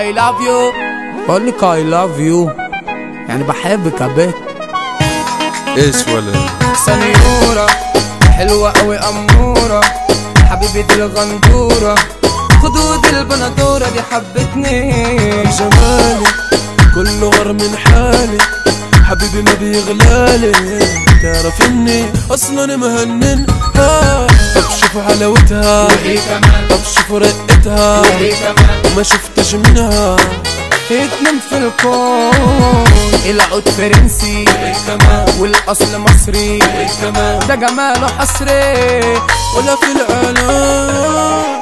I love you. بقولك I love you يعني بحبك يا بت. ايش ولا سنيورة حلوة قوي أمورة، حبيبتي الغندورة، خدود البندورة دي حبتني. جمالي كله غير من حالي، حبيبي ما بيغلالي، تعرف اني اصلا مهنن. طب شوفوا حلاوتها وهي كمان، طب شوفوا رقتها وهي كمان وما شفتش منها. اتنين في الكون، العود فرنسي وهي كمان والاصل مصري، وهي كمان ده جماله حصري ولا في العالم